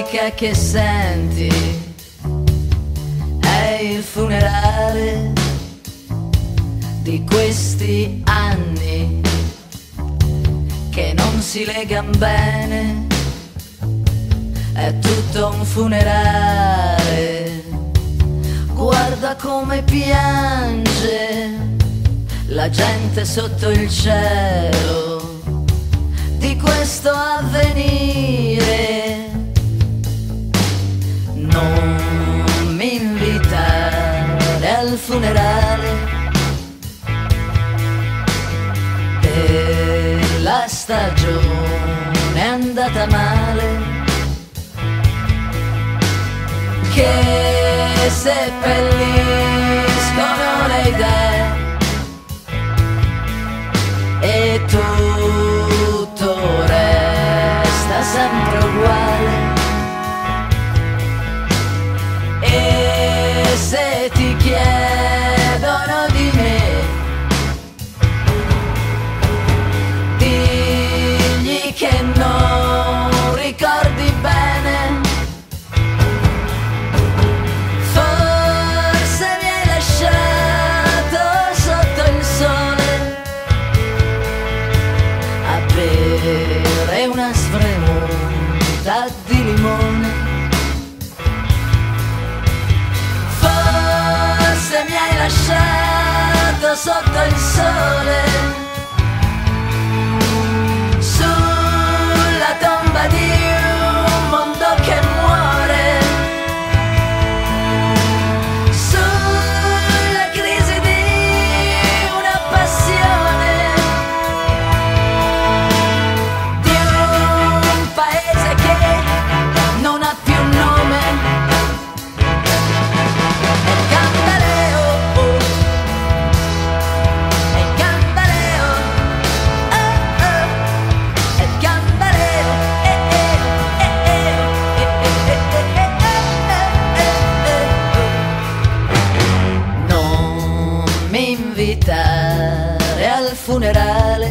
musica che senti è il funerale di questi anni che non si legano bene. È tutto un funerale. Guarda come piange la gente sotto il cielo di questo avvenire. Non mi invitare al funerale e la stagione è andata male, che seppelliscono le idee e tutto resta sempre uguale. E se ti chiedono di me, digli che non ricordi bene. Forse mi hai lasciato sotto il sole a bere una spremuta di limone. Forse mi hai lasciato sotto il sole, sulla tomba di un mondo che muore, sulla crisi di una passione, di un paese che non ha più nome. Invitare al funerale,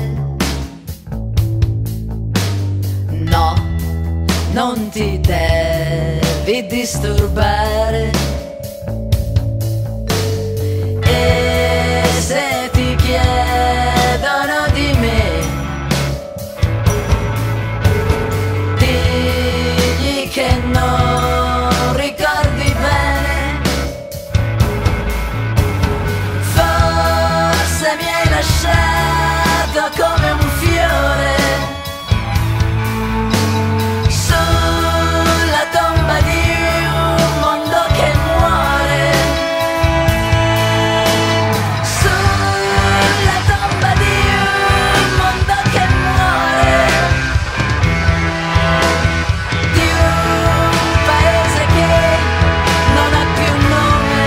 no, non ti devi disturbare. E se ti chiedono di me, digli che non ricordi bene. Mi hai lasciato come un fiore sulla tomba di un mondo che muore, sulla tomba di un mondo che muore, di un paese che non ha più nome.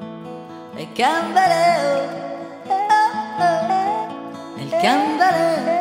Il cambaleo, il cambaleo.